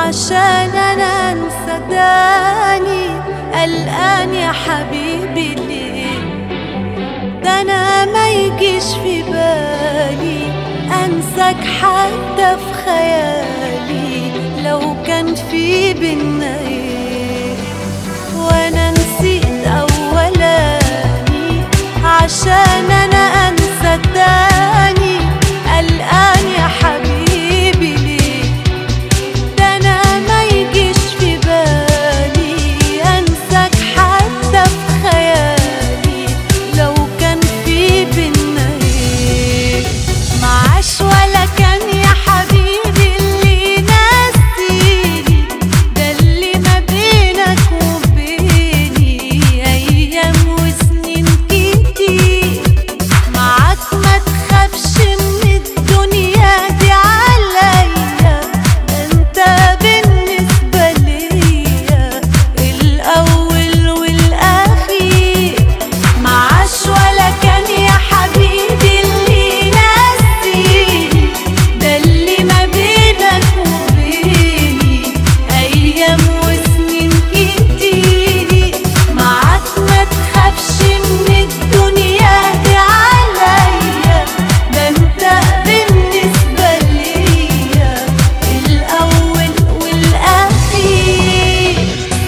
عشان انا انسى تاني. قلقان يا حبيبي ليه؟ ده انا ما يجيش في بالي انساك حتى في خيالي لو كان في بينا ايه. وانا نسيت اولاني عشان انا انسى تاني. قلقان يا حبيبي ليه؟ ده انا ما يجيش في بالي انساك حتى في خيالي لو كان في بينا ايه. معاش ولا كان يا حبيبي اللي ناسيني، ده اللي ما بينك وبيني ايام وسنين كتير. معاك ما تخافش من الدنيا دي عليا، انت بالنسبة ليا الاول والاخير. معاش ولا كان يا حبيبي اللي ناسيني، ده اللي ما بينك وبيني ايام وسنين كتير. معاك ما تخافش من الدنيا دي عليا، ده انت بالنسبة ليا الاول والاخير.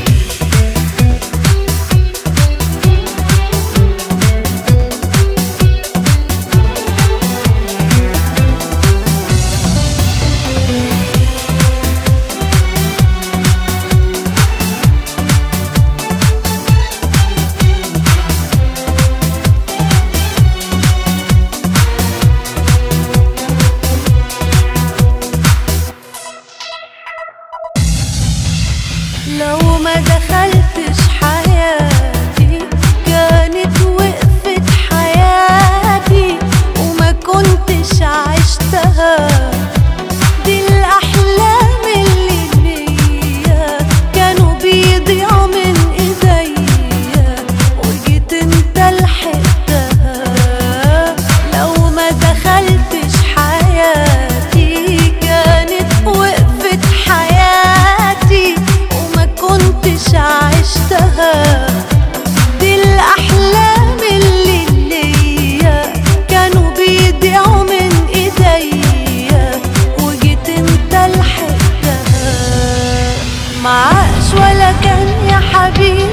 لو ما دخلتش حياتي كانت وقفت حياتي وما كنتش عشتها. دي الأحلام اللي ليا كانوا بيضيعوا من ايديا وجيت انت لحقتها. لو ما دخلتش حياتي كانت وقفت حياتي وما كنتش عشتها. دي الأحلام اللي ليا كانوا بيضيعوا من ايديا وجيت انت لحقتها. معاش ولا كان يا حبيبي